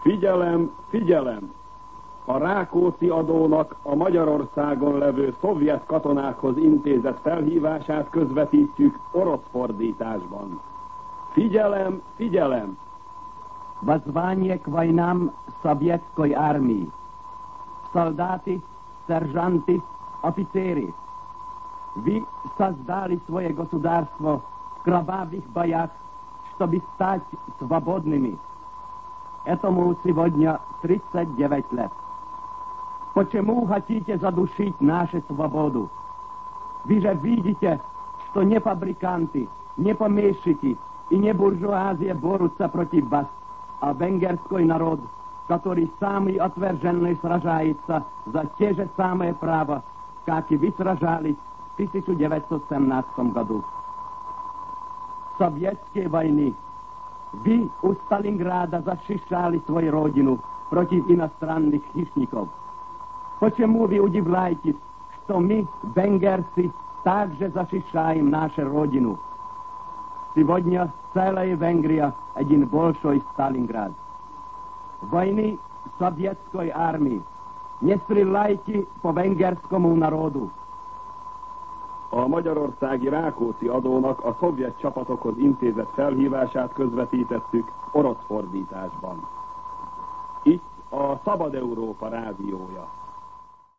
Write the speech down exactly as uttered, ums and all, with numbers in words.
Figyelem, figyelem! A Rákóczi adónak a Magyarországon levő szovjet katonákhoz intézett felhívását közvetítjük orosz fordításban. Figyelem, figyelem! Воззвание к войнам советской армии. Солдаты, сержанты, офицеры. Вы создали свое государство в кровавых боях, чтобы стать свободными. Этому сегодня тридцать девять лет. Почему хотите задушить нашу свободу? Вы же видите, что не фабриканты, не помещики и не буржуазия борются против вас, а венгерский народ, который самый отверженный сражается за те же самые права, как и вы сражались в тысяча девятьсот семнадцатом году. В советской войне вы у Сталинграда защищали свою родину против иностранных хищников. Почему вы удивляетесь, что мы, венгерцы, также защищаем нашу родину? Сегодня целая Венгрия – один большой Сталинград. Войны советской армии. Не стреляйте по венгерскому народу. A magyarországi Rákóczi adónak a szovjet csapatokhoz intézett felhívását közvetítettük orosz fordításban. Itt a Szabad Európa rádiója.